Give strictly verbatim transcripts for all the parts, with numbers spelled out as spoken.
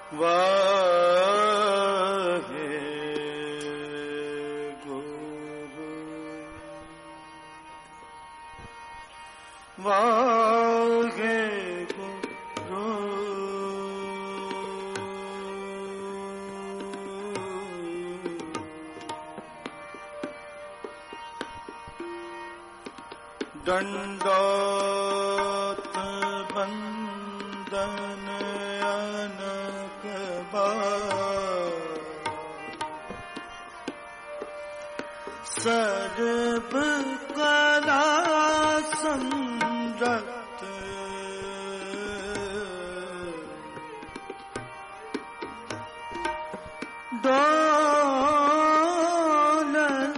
वाहे गुरु वाहे गुरु दंडोत बंदन अनक सर्व कला संरत डोलन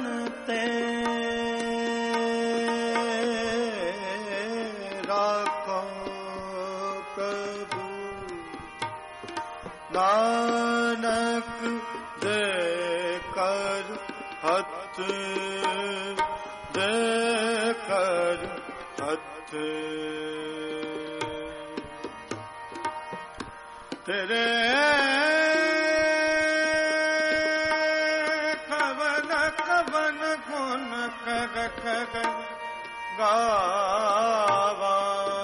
तेरा को प्रभु नानक दे कर हथ दे कर हथ तेरे कवन कवन गुण कर कर गावा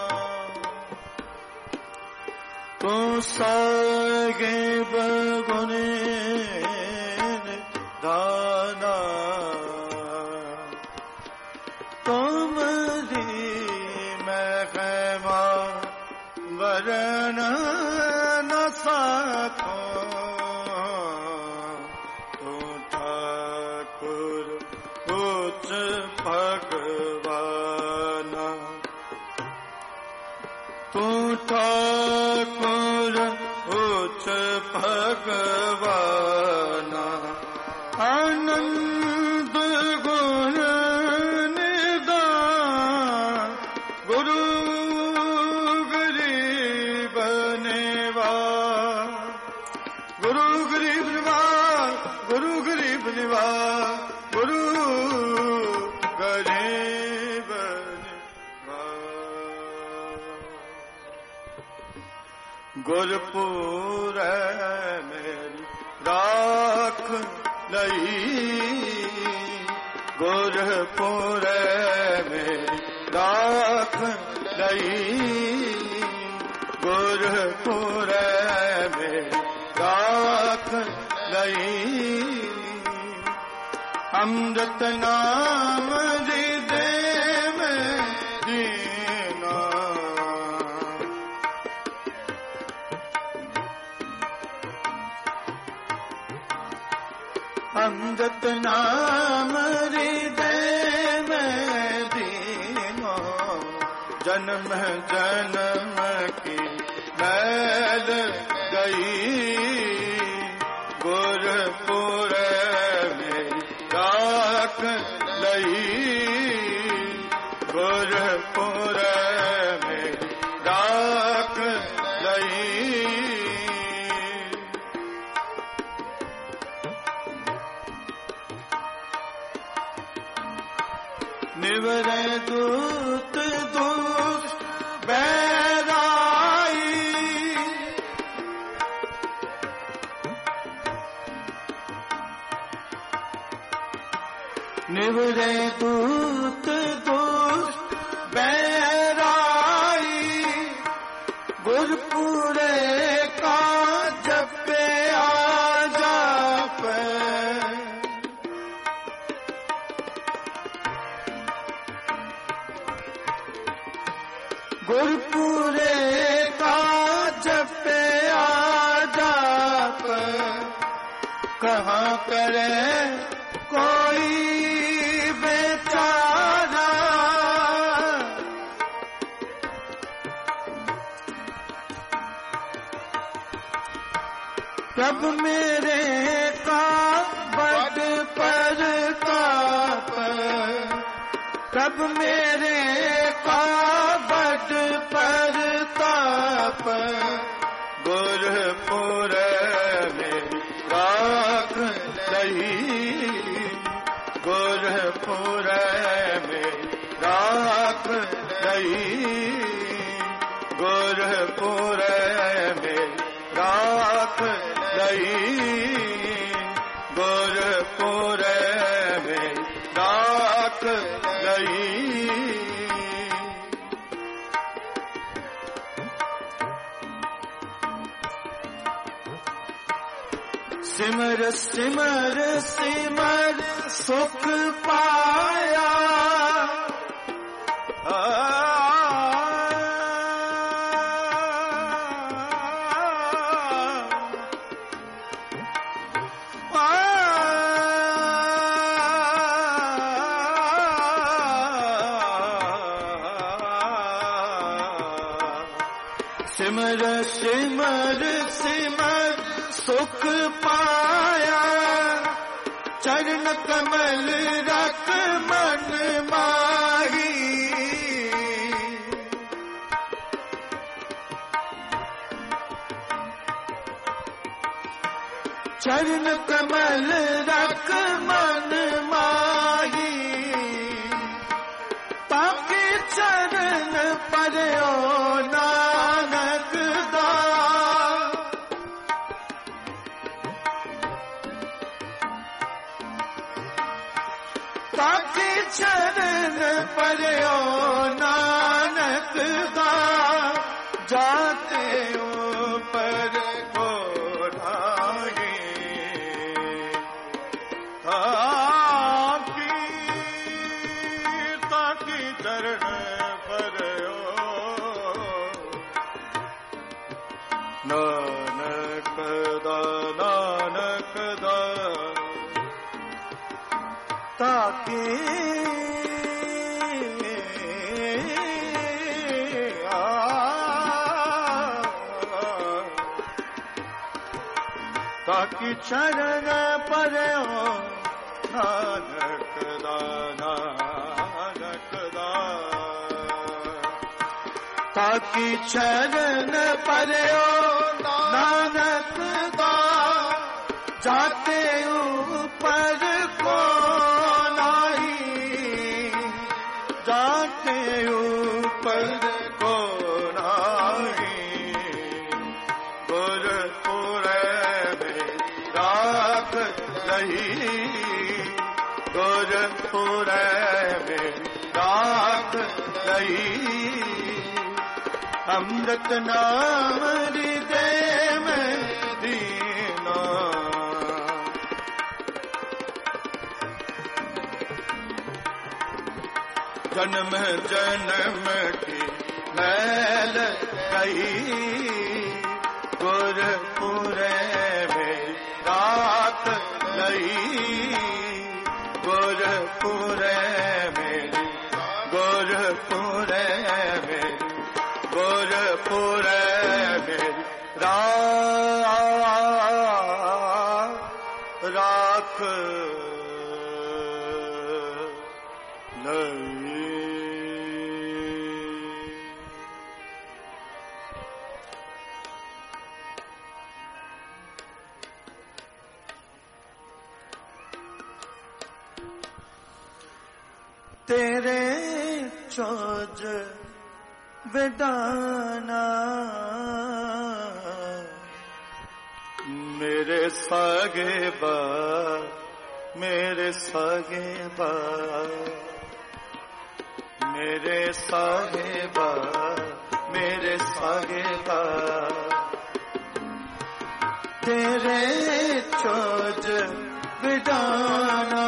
तू सागे बगुने दाना तुमरी महिमा वरण न सको तू ठाकुर उच्च भगवान तू ठाकुर उच्च भगवान आनंद गुण निदान गुरु गरीब निवास गुरु गरीब निवास गुरु गरीब निवास गुरु गरीब गुरपुर मेरी राख लई गुरपुर मेरी राख लई गुरपुर मेरी राख लई अमृत नाम हृदय में जीना अमृत नाम हृदय में दीनो जन्म जन्म की मैल गई गुरपुर में राख लई गुरपुर में राख लई निवरे दूत दूत बैराई निवरे दूत दूत बैराई गुरपुरे का जपे आ जापे गुरपुरे का जपे आ जाप कहाँ करे कोई बेचारा प्रभु मेरे का बड़ परताप प्रभु मेरे का बड़ परताप गुरपुर में राख लई गुरपुर में राख लई गुरपुर में राख लई गुरपुर में राख लई। सिमर सिमर सिमर सुख पाया, सिमर सिमर सिमर सुख पाया, चरण कमल रख मन माही। चरण कमल रख मन माही, ताकि चरण परयो नानक दा। ताकि चरण परयो नानक दा, जाते ऊपर को ढाए। ताकि ताकि चरण परयो नानक दा, नानक दा। ताकि ताकि चरण परयो नानक दा, नानक दा। ताकि चरण परयो नानक दा, जाते ऊपर को जाते ऊपर को नाही। गुरपुर में राख लई, गुरपुर में राख लई। अमृत नाम हृदय में दीना, जन्म जन्म की मैल गई। गुरपुर में राख लई, गुरपुर में, गुरपुर में, गुरपुर में राख लई। तेरे चोज बेदाना, मेरे सागे बा, मेरे सागे बा, मेरे सागे बा, मेरे सागे बा। तेरे चोज बेदाना,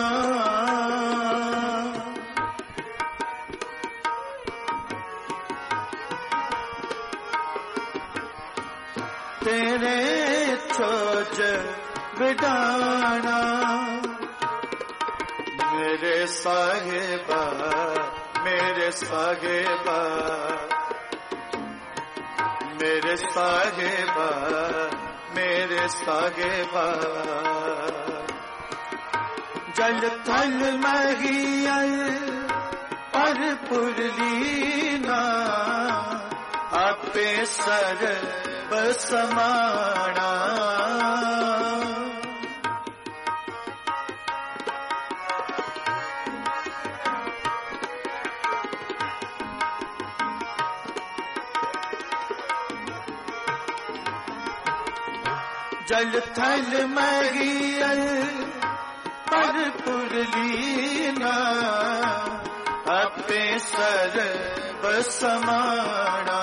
तेरे चोज बिडाना, मेरे साहिबा, मेरे साहिबा, मेरे साहिबा, मेरे साहिबा। जल थल महियल पर पुरलीना, आपे सर बसमाना। जल थल महियल पर पुरलीना अपे सर्ब समाना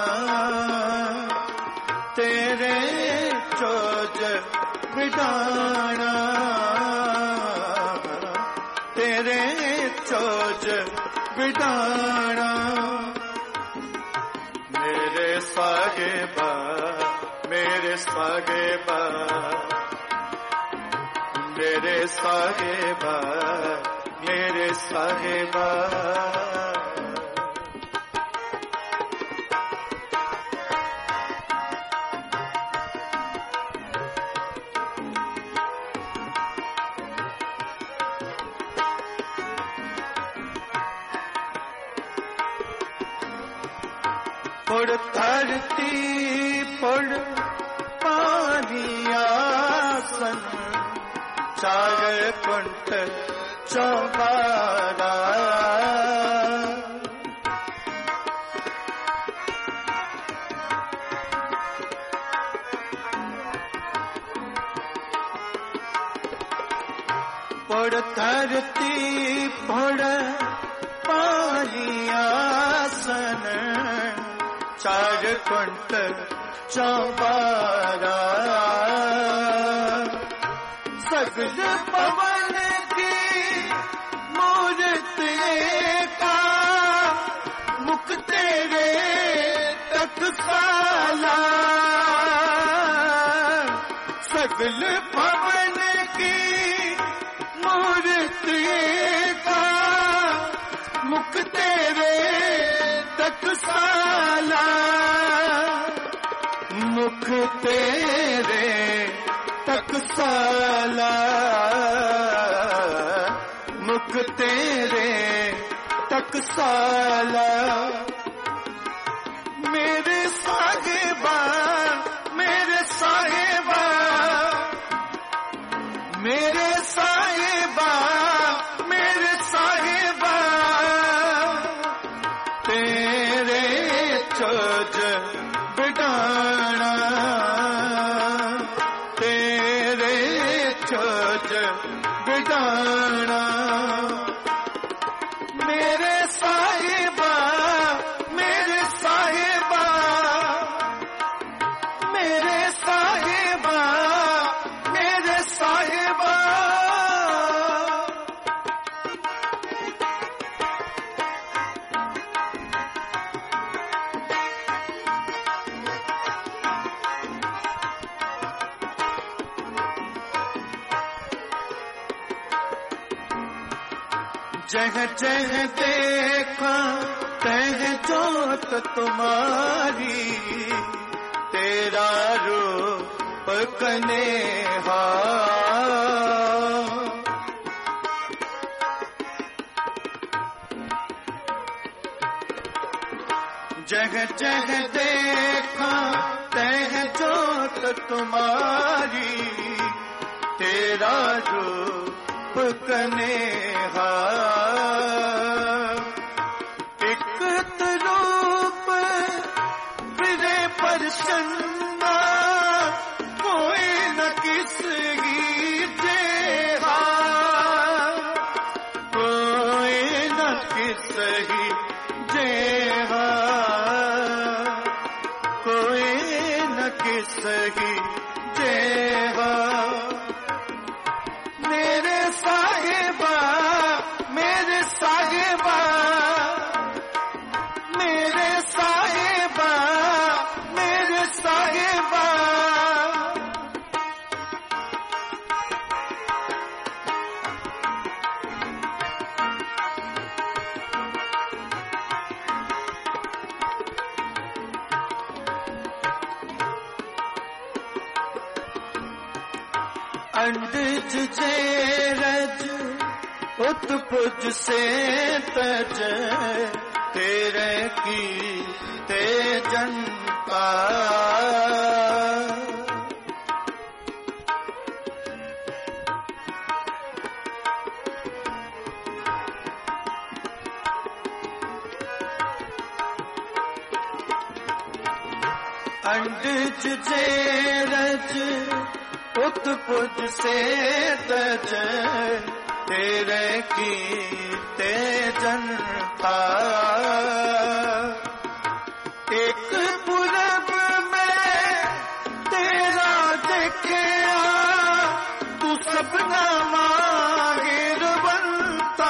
तेरे चोज बिडाना तेरे चोज बिडाना मेरे साहिबा मेरे साहिबा मेरे साहिबा मेरे साहिबा पुड़ धरती पुड़ पानी आसन चार कुंट चौबारा पुड़ धरती पुड़ पानी आसन चार कुंट चौबारा सगल पवन की मूर्त का मुख तेरे टकसाला सगल पवन की मूर्त का मुख तेरे टकसाला मुख तेरे टकसाला मुख तेरे टकसाला मेरे साहिबा मेरे साहिबा मेरे साहिबा मेरे साहिबा तेरे चोज बिडाना तेरे चोज बिडाना मेरे साहिबा मेरे साहिबा मेरे साहिबा मेरे साहिबा जह जह देखा तह जोत तुम्हारी तेरा रूप कनेहा जह जह देखा तह जोत तुम्हारी तेरा रूप कनेहा एक रूप विरे परसन्ना कोई न किसकी जेहा कोई न किसकी जेहा कोई न किसकी जेहा मेरे साहिबा मेरे साहिबा मेरे साहिबा मेरे साहिबा अंडज जे रज उत्पुज से तज तेरे की ते जनता अंडज जे रज उत्पुज से तज तेरे की ते जनता एक पूरब में तेरा देखिया तू सपना माहिर बनता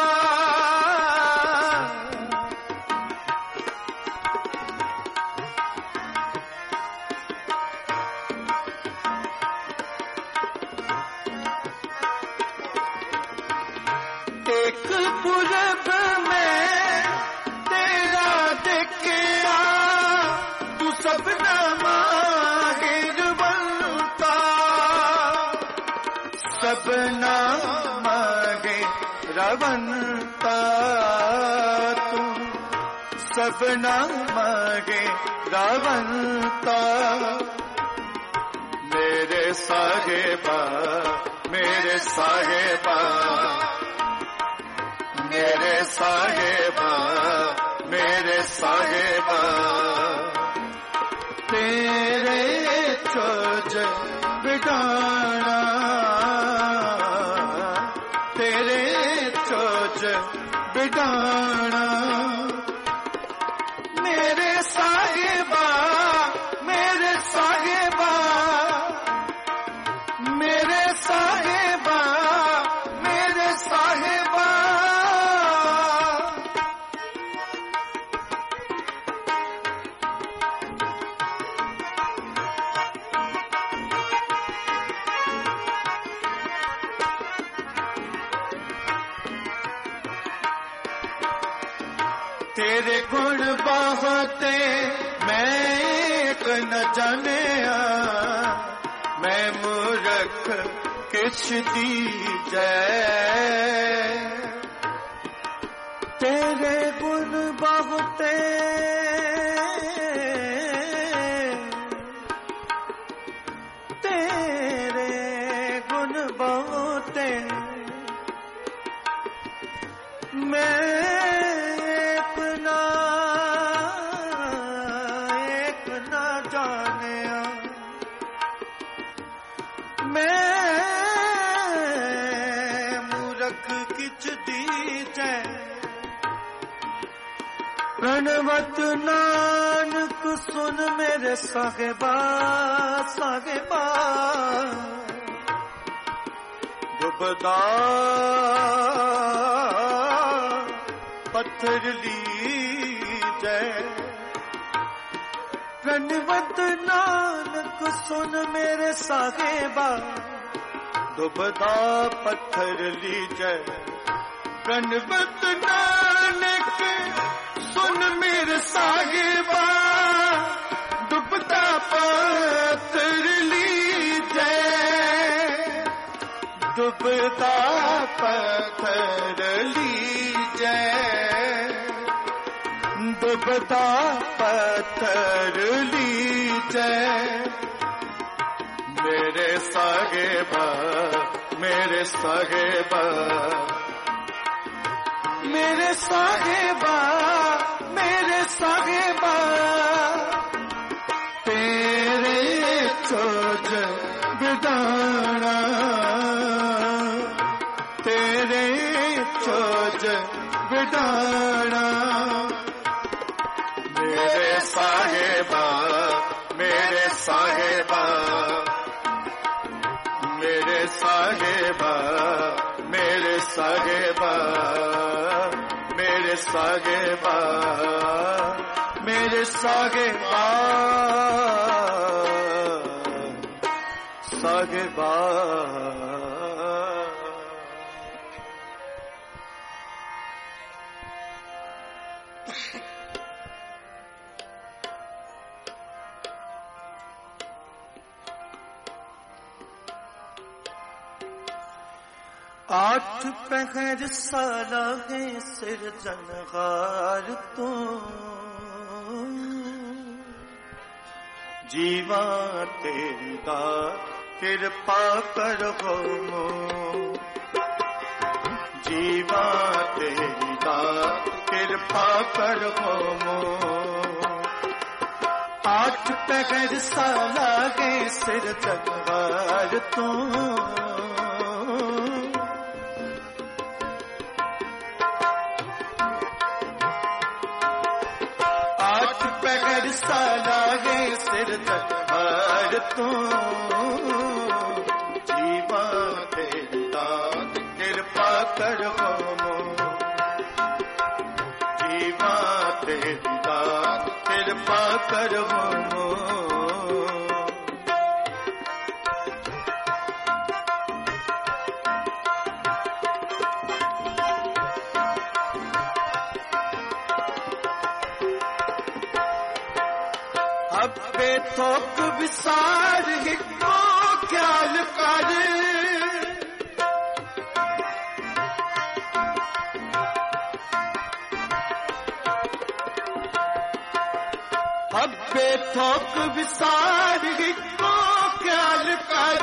एक पूरब में तेरा देखिया तू सपना माहिर बनता सपना माहिर बनता तू सपना माहिर बनता मेरे साहिबा मेरे साहिबा मेरे साहिबा मेरे साहिबा तेरे चोज बिगाना तेरे चोज बिगाना मेरे साहिबा मेरे साहिबा मेरे साहिबा मेरे साहिबा तेरे गुण बहुते मैं एक न जाने मैं मूर्ख किछ दीजै तेरे गुण बहुते तेरे गुण बहुते मैं प्रणवत नानक सुन मेरे साहिबा साहिबा डुबदा पत्थर लीजै प्रणवत नानक सुन मेरे साहिबा डुबदा पत्थर लीजै प्रणवत नानक सुन मेरे साहिबा डुबदा पत्थर लीजै डुबदा पत्थर लीजै डुबदा पत्थर लीजै मेरे साहिबा मेरे साहिबा मेरे साहिबा मेरे साहिबा तेरे चोज बिदाना तेरे चोज बिदाना मेरे साहिबा मेरे साहिबा मेरे साहिबा मेरे साहिबा मेरे साहिबा मेरे साहिबा साहिबा आठ पहर साला है सिरजनहार तू जीवा तेरी दा कृपा कर हो जीवा तेरी दा कृपा कर हो आठ आठ पहर साला गए सिर तलवार तू आठ पहर साला गए सिर तलवार तू जीवा तेरी दात कृपा कर हो जीवा तेरी दात कृपा कर हो अबे थोक विसार हिको ख्याल कर अबे थोक विसार हिको ख्याल कर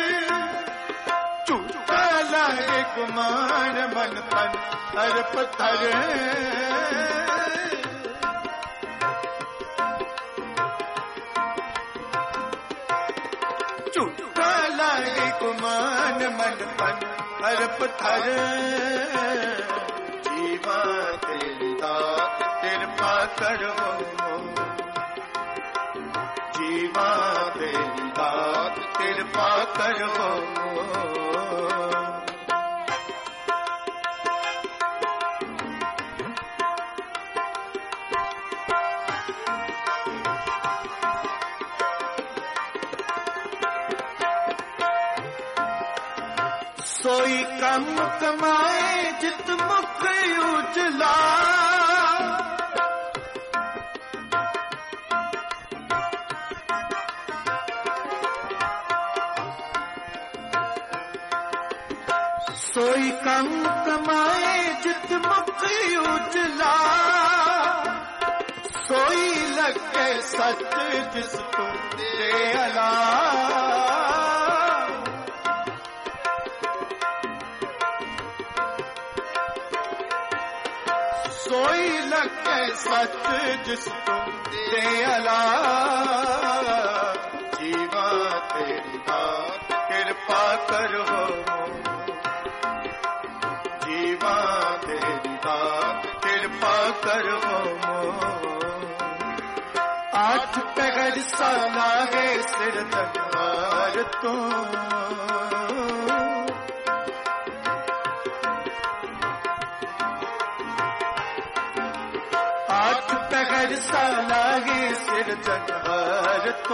झूठा लागे गुमान मन तन हर पत्थर झूठा लागे गुमान मन पन हर पत्थर जीवा तेरी दात कृपा कर हो जीवा तेरी दात कृपा कर हो सोई कम कमाए जित मुख उजला सोई कम कमाए जित मुख उजला सोई लगे सच जिस तुझे अला सोई लगे सच जिस तुझे अला जीवा तेरी दात कृपा कर हो जीवा तेरी दात कृपा कर हो आठ पहर साला है सिर तलवार तू आठ पहर साला है सिर तलवार तू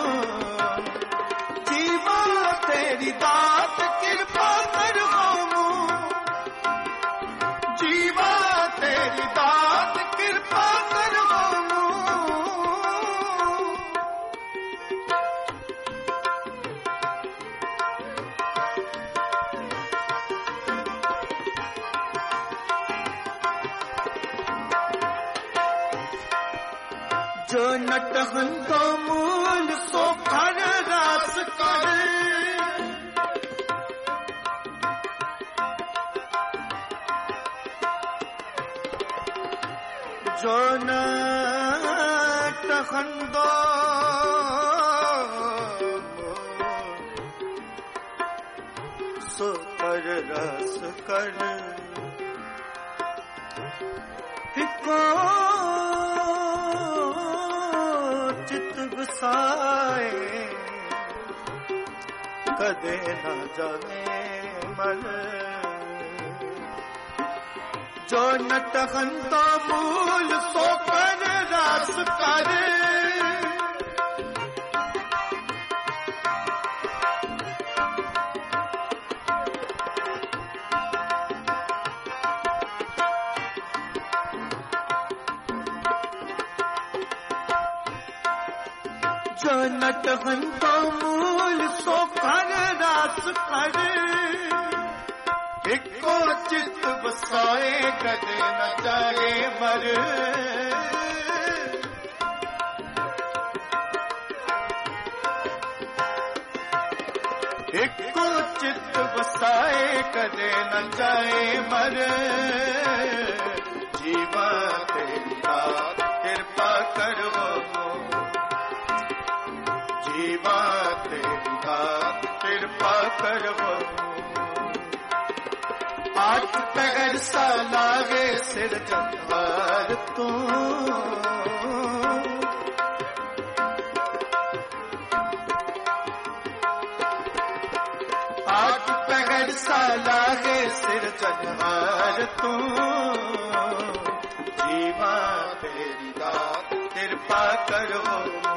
जीवा तेरी दात कृपा कर हो जीवा तेरी दात कृपा कर हो जो नटहन को मूल सो फर रास कर जो नटहन दो सो फर रास कर हिको बसाए कदे न जाने मन जो नटहन तो मूल सो पर रास कर जो नटहन तो मूल सो पर रास कर इको चित बसाए कदे न जाए मर इको चित बसाए कदे न जाए मर जीवा तेरी दात कृपा कर हो तेरी दात कृपा करवो आठ पैर सा लागे सिर जन्मार तू आठ पैर सा लागे सिर जन्मार तू जीवा तेरी दात कृपा करवो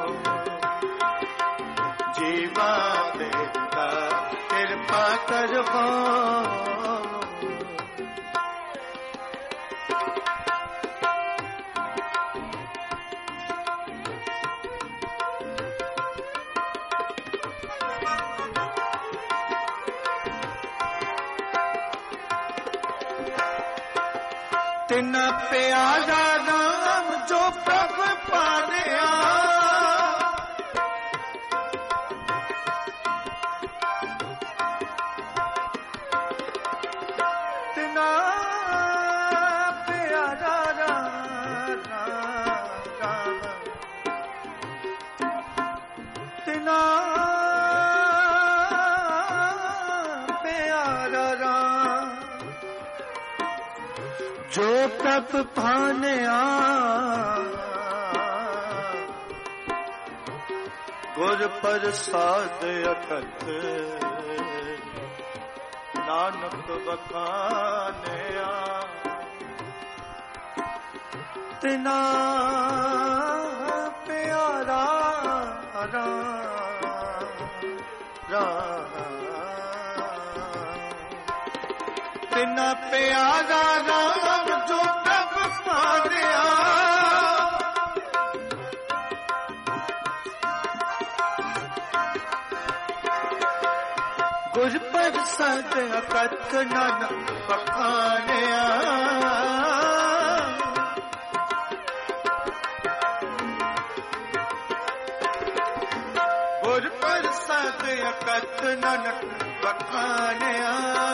जीवा तेरी दात कृपा करवो तिन प्यारा राम जो प्रभ पानिया तिना प्यारा राम तिना प्यारा राम जो प्रभ पानिया गुर प्रसाद अकथ नानक बखानिया तिना प्यारा राम तिना प्यारा राम जो प्रभ पानिया गुर प्रसाद अकथ नानक बखानिया गुर प्रसाद अकथ नानक बखानिया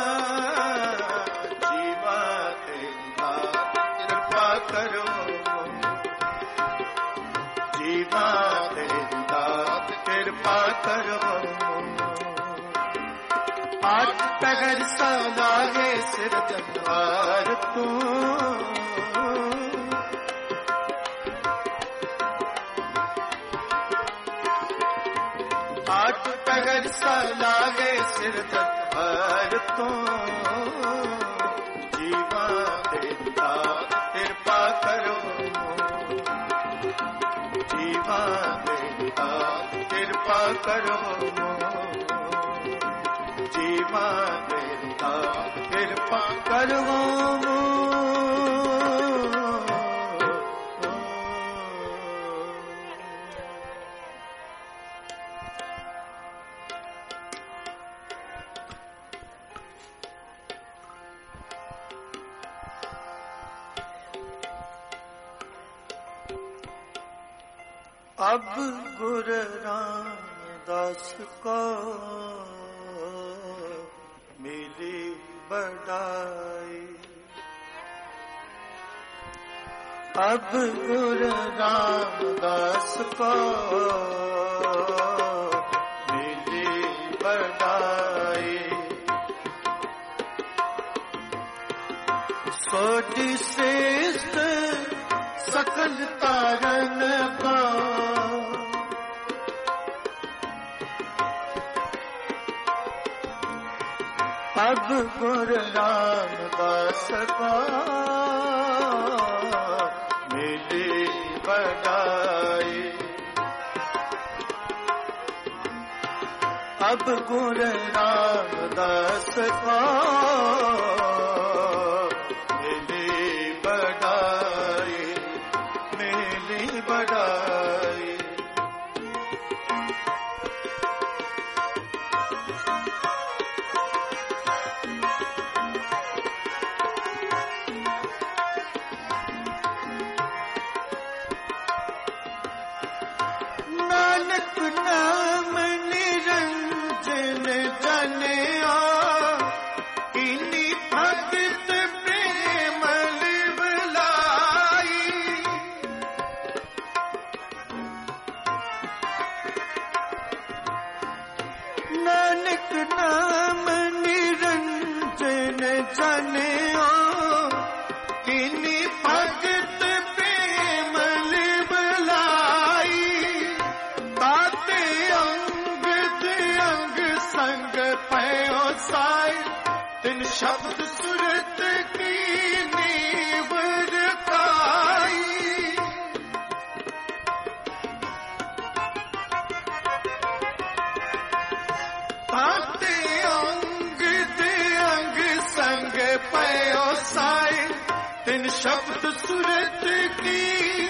जीवा तेरी दात कृपा करो जीवा तेरी दात कृपा करो आठ पैर सा लागे सिर जन्मार तू आठ पैर सा लागे सिर जन्मार तू जीवा तेरी दात कृपा करो जीवा तेरी दात कृपा करो जीवा तेरी दात कृपा करवो अब गुर रामदास को मिली बड़ाई अब गुर रामदास को मिली बड़ाई सोटी श्रेष्ठ सकल तारन का अब गुर रामदास का मिली बड़ाई अब गुर रामदास का मिली बड़ाई मिली बड़ाई नानक नाम निरंजन जनिया इन्हीं भग अनिक नाम निरंजन जानियो किनी भगत प्रेमल बलाई ताते अंग अंग संग पयो साई तिन शब्द सुरत की नीव रखाई ताते अंग अंग संग पयो साई तिन शब्द सुरत की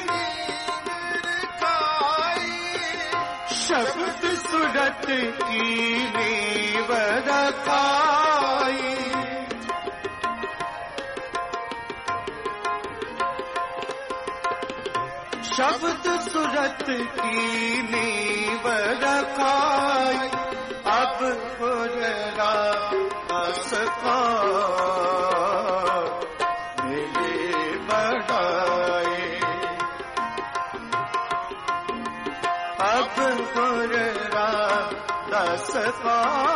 शब्द सुरत की नीव रखाई शब्द सुरत की नीव रखाई अब पुररा असका मिले बढ़ाए अब पुररा असका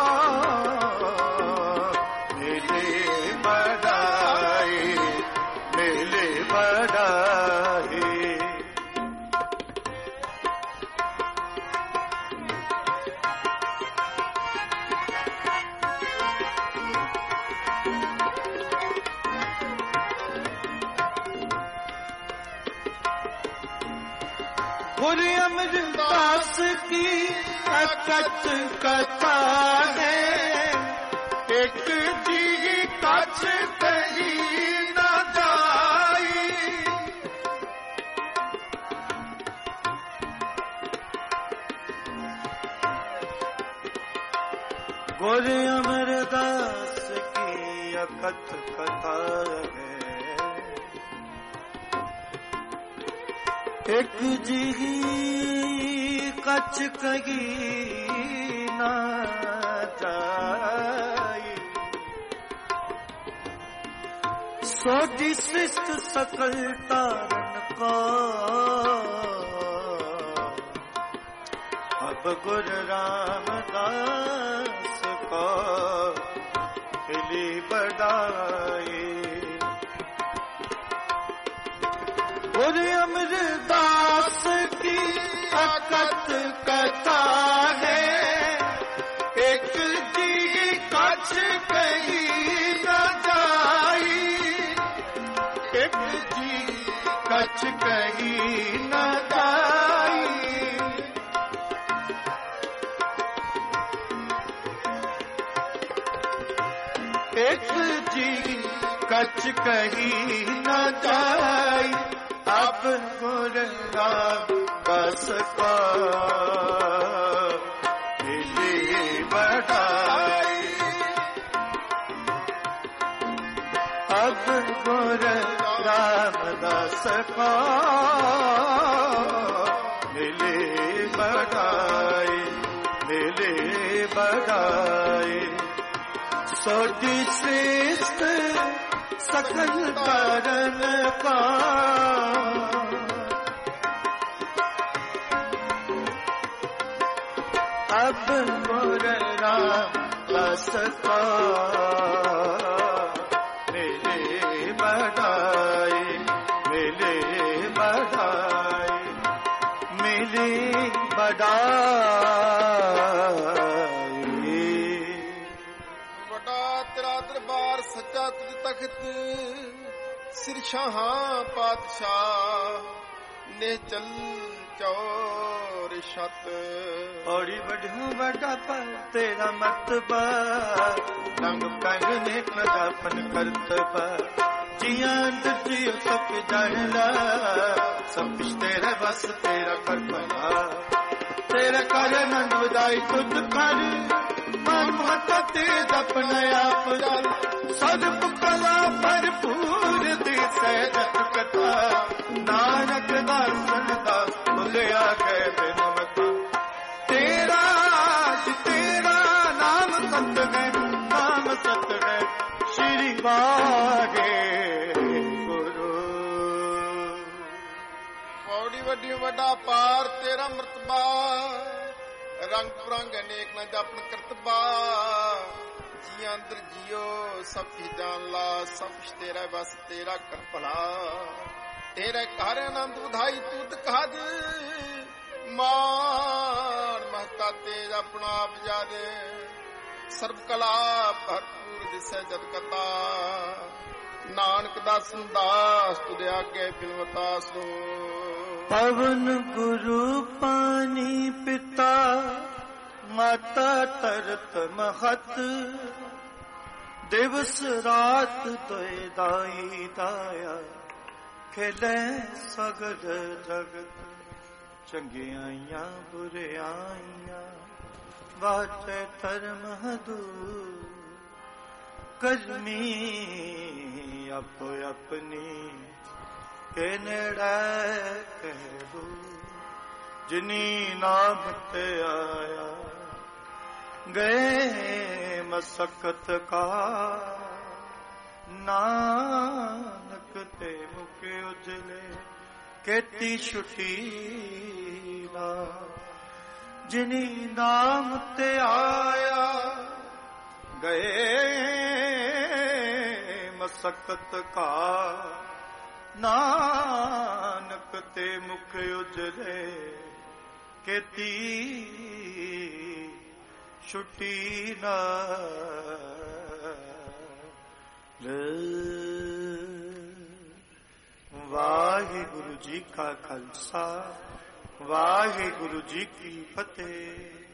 मिले बढ़ाए मिले बढ़ाए गुरु अमरदास की अकथ कथा है एक जी कछ कही न जाई गुरु अमरदास की अकथ कथा है एक जी कछ कही न जाई सोटी सृष्ट सकल तारन को अब गुरु रामदास को हिली बढ़ाई गुरु अमरदास की अकथ कथा है एक जी कछ कही न जाई एक जी कछ कही न जाई एक जी कछ कही न जाई अब गुरु रामदास को मिली बढ़ाई अब गुरु रामदास को मिली बढ़ाई मिली बढ़ाई सोटी श्रेष्ठ सकल कारण का अब गुरु रामदास को मिले बढ़ाई मिले बढ़ाई मिले बढ़ाई बड़ा तेरा दरबार सच्चा तुझ तख्त सिर शाहां पातशाह ने चल चौर शत औड़ी बढ़ू बड़ा पर तेरा मतबा रंग पैग ने प्रजापन करतबा जियां जियो सब जानला सब कुछ तेरे बस तेरा करपना तेरा कर नंद वदाई तुझ कर मन महता तेज अपने आप सदप कला भरपूर दी सहजत कथा नानक दर्शन दास भुलिया गए बिन मता तेरा तेरा नाम सत है नाम सत है श्री वाहे गुरु पौड़ी वड्डी वड्डा पार तेरा मर्तबा ਰੰਗ ਪੁਰੰਗ ਅਨੇਕ ਨ ਜਾਪਨ ਕਰਤਬਾ, ਜੀ ਅੰਦਰ ਜਿਉ ਸਭ ਕੀ ਜਾਣ ਲਾ, ਸਭ ਕੁਛ ਤੇਰਾ ਬਸ ਤੇਰਾ ਕਰ ਭਲਾ, ਤੇਰੇ ਘਰ ਆਨੰਦ ਵਧਾਈ ਤੂਤ ਕਾਜ, ਮਾਨ ਮਹਤਾ ਤੇਜ ਆਪਣਾ ਆਪ ਜਾਦੇ, ਸਰਬ ਕਲਾ ਭਰਪੂਰ ਦਿਸੈ ਜਦ ਕਤਾ, ਨਾਨਕ ਦਾਸ ਦਾਸ ਤੁਧ ਆਗੇ ਬਿਨਵਤਾ ਸੋ। ਪਵਨ ਗੁਰੂ ਪਾਣੀ ਪਿਤਾ, ਮਾਤਾ ਤਰਤ ਮਹਤ, ਦਿਵਸ ਰਾਤ ਦੋਇ ਦਾਈ ਦਾਇਆ, ਖੇਲੇ ਸਗਲ ਜਗਤ, ਚੰਗਿਆਈਆਂ ਬੁਰਿਆਈਆਂ ਵਾਟੇ ਧਰਮ ਦੂਰ, ਕਰਮੀ ਆਪੋ ਆਪਣੀ ਕੇ ਨੇੜੇ ਕਹਿ ਦੂ, ਜਿਨੀ ਨਾਮ ਤੇ ਆਇਆ ਗਏ ਮਸਕਤ ਕਾ, ਨਾਨਕ ਤੇ ਮੁਖ ਉਜਲੇ ਕੀਤੀ ਛੁਟੀ ਨਾ, ਜਿਨੀ ਨਾਮ ਤੇ ਆਇਆ ਗਏ ਮਸਕਤ ਕਾ, ਨਾਨਕ ਤੇ ਮੁਖ ਉਜਲੇ ਕੀਤੀ ਛੁਟੀ ਨਾ। ਵਾਹਿਗੁਰੂ ਜੀ ਕਾ ਖਾਲਸਾ, ਵਾਹਿਗੁਰੂ ਜੀ ਕੀ ਫਤਿਹ।